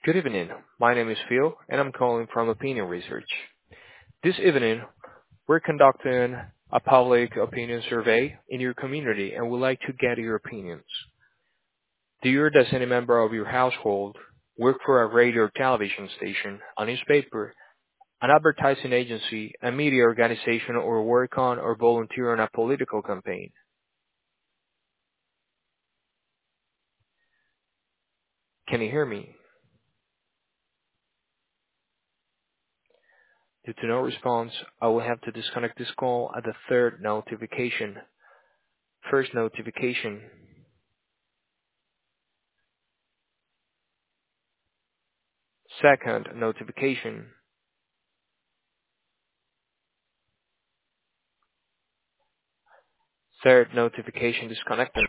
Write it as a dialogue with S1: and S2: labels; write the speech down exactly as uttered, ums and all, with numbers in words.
S1: Good evening. My name is Phil, and I'm calling from Opinion Research. This evening, we're conducting a public opinion survey in your community, and we'd like to get your opinions. Do you or does any member of your household work for a radio or television station, a newspaper, an advertising agency, a media organization, or work on or volunteer on a political campaign? Can you hear me? Due to no response, I will have to disconnect this call at the third notification. First notification. Second notification. Third notification disconnected.